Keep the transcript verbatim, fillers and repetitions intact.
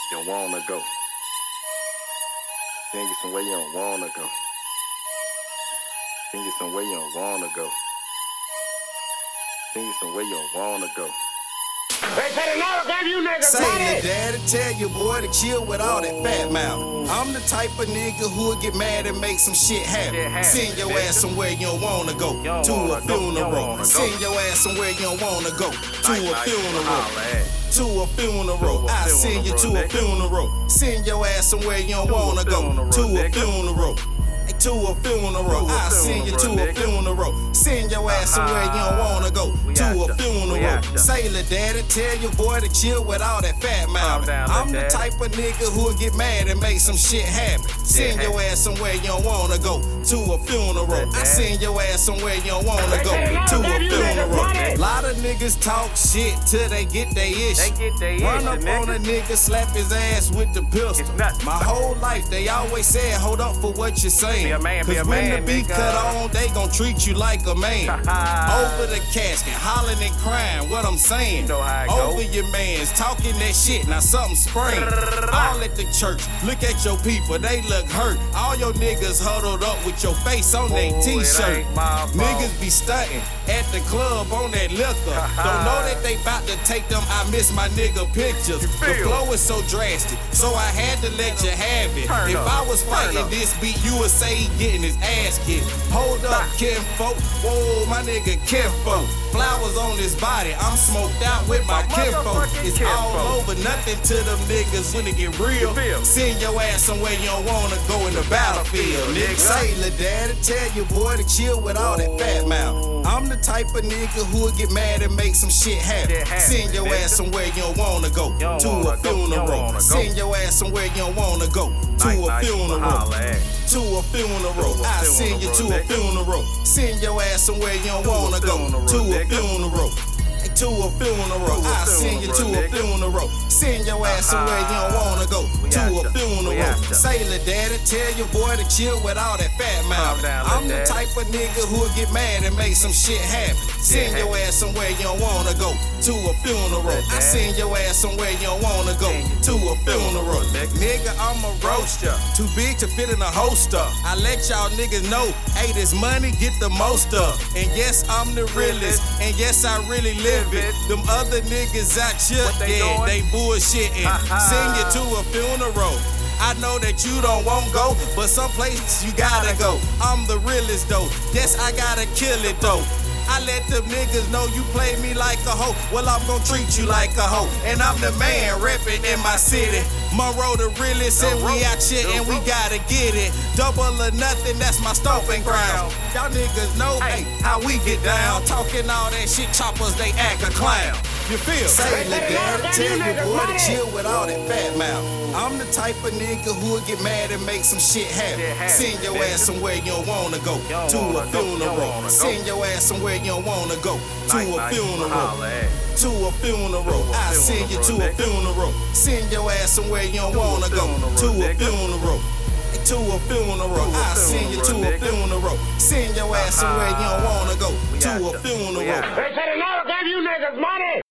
you don't wanna go. Send you somewhere you don't wanna go. Send you somewhere you don't wanna go. Send you somewhere you don't wanna go. They said another damn you niggas Say money. your daddy tell your boy to chill with all that fat mouth. I'm the type of nigga who'll get mad and make some shit happen. Send your ass somewhere you don't wanna go. To a funeral. Send your ass somewhere you don't wanna go. To a funeral. To a funeral. I send you to a funeral. Send your ass somewhere you don't wanna go. To a funeral. To a funeral. I send you to a funeral. Send your ass somewhere you don't wanna go. To a funeral. Sailor daddy, tell your boy to chill with all that fat mouth. I'm the type of nigga who'll get mad and make some shit happen. Send your ass somewhere you don't wanna go. To a funeral. I send your ass somewhere you don't wanna go. To a funeral. Lot of niggas talk shit till they get their issue. Run up on a nigga, slap his ass with the pistol. My whole life they always said, hold up for what you're saying. Cause when the beat cut on, they gon' treat you like a man. Over the casket, hollering and crying, what I'm saying. Over your mans, talking that shit, now something spraying. All at the church, look at your people, they look hurt. All your niggas huddled up with your face on their t-shirt. Niggas be stunting at the club on that liquor. Don't know that they bout to take them I miss my nigga pictures. The flow is so drastic, so I had to let you have it. If I was fighting this beat, you would say he getting his ass kicked. Hold up, kinfolk. Whoa, my nigga kinfolk. Flowers on his body, I'm smoked out with my kinfolk. It's all over, nothing to them niggas when it get real. Send your ass somewhere you don't wanna go in the battlefield, nigga. Sailor daddy, tell your boy to chill with all that fat mouth. I'm the type of nigga who'll get mad and make some shit happen. Send your ass somewhere you don't wanna go. To a funeral. Send your ass somewhere you don't wanna go. To a funeral. To a funeral. I send you to a funeral. Send your ass somewhere you don't wanna go. To a funeral. To a funeral. I send you to a funeral. Send your ass somewhere you don't wanna go. To a funeral. Sailor daddy, tell your boy to chill with all that fat mouth. I'm the type of nigga who'll get mad and make some shit happen. Send your ass somewhere you don't wanna go. To a funeral. I send your ass somewhere you don't wanna go. To a funeral. Nigga, I'm a roaster. Too big to fit in a holster. I let y'all niggas know, hey, this money get the most of. And yes, I'm the realest. And yes, I really live it. Them other niggas out here, yeah, they bullshitting. Send you to a funeral. I know that you don't want go, but some places you gotta go. I'm the realest though. Yes, I gotta kill it though. I let them niggas know you play me like a hoe. Well, I'm gon' treat you like a hoe. And I'm the man reppin' in my city. Monroe the realest, and we out here and we gotta get it. Double or nothing, that's my stomping ground. Y'all niggas know, hey, how we get down. Talking all that shit, choppers, they act a clown. You feel? Say, look, daddy, tell your boy to chill with all that fat mouth. I'm the type of nigga who'll get mad and make some shit happen. Send your ass somewhere you don't wanna go. To a funeral. Send your ass somewhere you don't wanna go. To a funeral. To a funeral. I send you to a funeral. Send your ass somewhere you don't wanna go. To a funeral. To a funeral. I send you to a funeral. Send your ass somewhere you don't wanna go. To a funeral. They said another damn you niggas money.